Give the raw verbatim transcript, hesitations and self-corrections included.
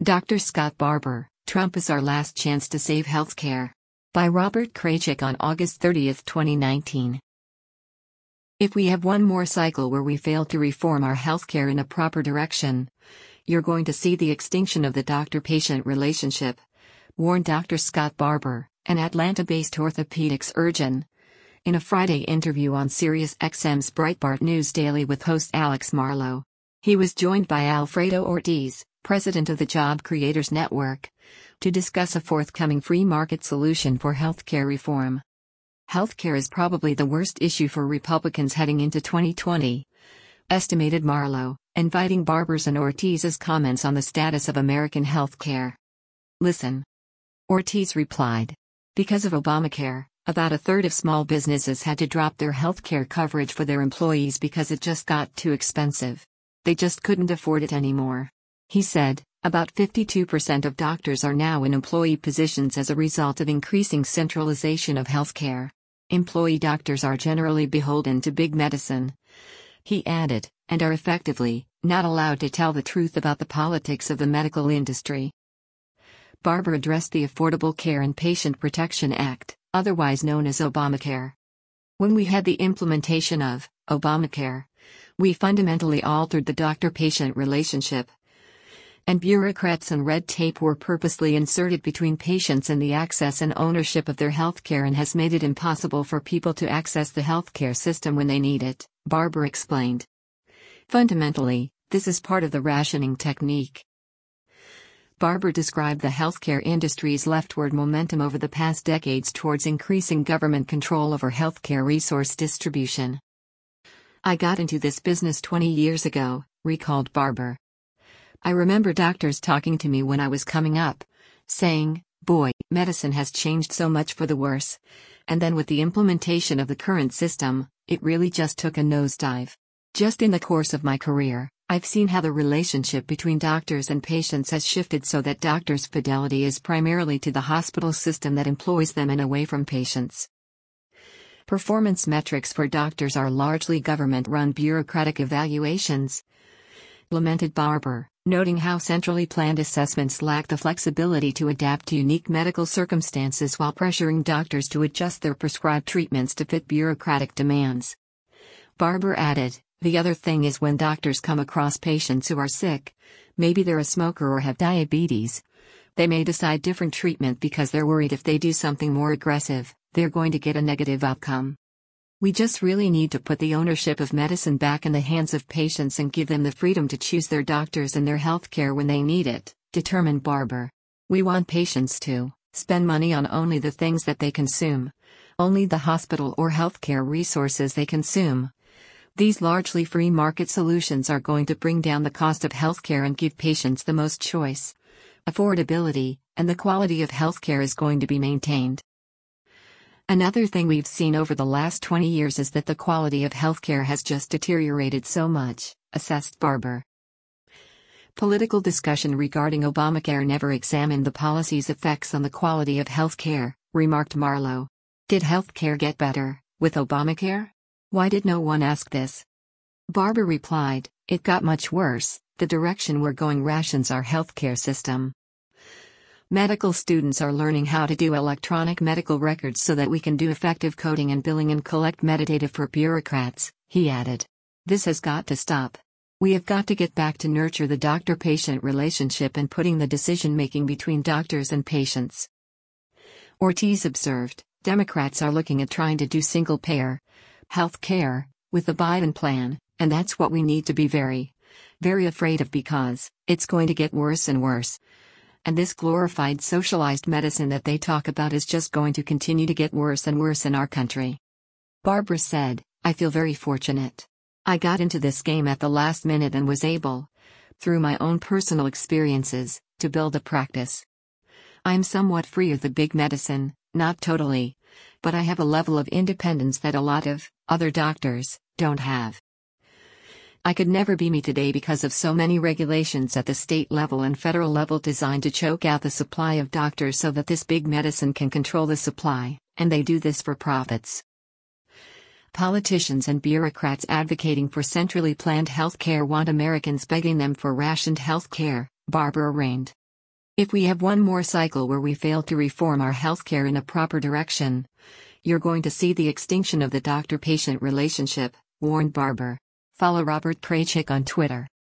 Doctor Scott Barber, Trump is Our Last Chance to Save Healthcare. By Robert Kraychik on August thirtieth, twenty nineteen. If we have one more cycle where we fail to reform our healthcare in a proper direction, you're going to see the extinction of the doctor-patient relationship, warned Doctor Scott Barber, an Atlanta-based orthopedic surgeon, in a Friday interview on SiriusXM's Breitbart News Daily with host Alex Marlow. He was joined by Alfredo Ortiz, president of the Job Creators Network, to discuss a forthcoming free market solution for healthcare reform. Healthcare is probably the worst issue for Republicans heading into twenty twenty, estimated Marlow, inviting Barber's and Ortiz's comments on the status of American healthcare. Listen. Ortiz replied. Because of Obamacare, about a third of small businesses had to drop their healthcare coverage for their employees because it just got too expensive. They just couldn't afford it anymore. He said, about fifty-two percent of doctors are now in employee positions as a result of increasing centralization of healthcare. Employee doctors are generally beholden to big medicine, he added, and are effectively not allowed to tell the truth about the politics of the medical industry. Barber addressed the Affordable Care and Patient Protection Act, otherwise known as Obamacare. When we had the implementation of Obamacare, we fundamentally altered the doctor-patient relationship, and bureaucrats and red tape were purposely inserted between patients and the access and ownership of their healthcare and has made it impossible for people to access the healthcare system when they need it, Barber explained. Fundamentally, this is part of the rationing technique. Barber described the healthcare industry's leftward momentum over the past decades towards increasing government control over healthcare resource distribution. I got into this business twenty years ago, recalled Barber. I remember doctors talking to me when I was coming up, saying, boy, medicine has changed so much for the worse. And then with the implementation of the current system, it really just took a nosedive. Just in the course of my career, I've seen how the relationship between doctors and patients has shifted so that doctors' fidelity is primarily to the hospital system that employs them and away from patients. Performance metrics for doctors are largely government-run bureaucratic evaluations, lamented Barber, noting how centrally planned assessments lack the flexibility to adapt to unique medical circumstances while pressuring doctors to adjust their prescribed treatments to fit bureaucratic demands. Barber added, the other thing is when doctors come across patients who are sick, maybe they're a smoker or have diabetes, they may decide different treatment because they're worried if they do something more aggressive, they're going to get a negative outcome. We just really need to put the ownership of medicine back in the hands of patients and give them the freedom to choose their doctors and their healthcare when they need it, determined Barber. We want patients to spend money on only the things that they consume, only the hospital or healthcare resources they consume. These largely free market solutions are going to bring down the cost of healthcare and give patients the most choice, affordability, and the quality of healthcare is going to be maintained. Another thing we've seen over the last twenty years is that the quality of healthcare has just deteriorated so much, assessed Barber. Political discussion regarding Obamacare never examined the policy's effects on the quality of healthcare, remarked Marlow. Did healthcare get better with Obamacare? Why did no one ask this? Barber replied, it got much worse. The direction we're going rations our healthcare system. Medical students are learning how to do electronic medical records so that we can do effective coding and billing and collect metadata for bureaucrats, he added. This has got to stop. We have got to get back to nurture the doctor-patient relationship and putting the decision-making between doctors and patients. Ortiz observed, Democrats are looking at trying to do single-payer health care with the Biden plan, and that's what we need to be very, very afraid of because it's going to get worse and worse. And this glorified socialized medicine that they talk about is just going to continue to get worse and worse in our country. Barber said, I feel very fortunate. I got into this game at the last minute and was able, through my own personal experiences, to build a practice. I am somewhat free of the big medicine, not totally, but I have a level of independence that a lot of other doctors don't have. I could never be me today because of so many regulations at the state level and federal level designed to choke out the supply of doctors so that this big medicine can control the supply, and they do this for profits. Politicians and bureaucrats advocating for centrally planned health care want Americans begging them for rationed health care, Barber arraigned. If we have one more cycle where we fail to reform our healthcare in a proper direction, you're going to see the extinction of the doctor-patient relationship, warned Barber. Follow Robert Kraychik on Twitter.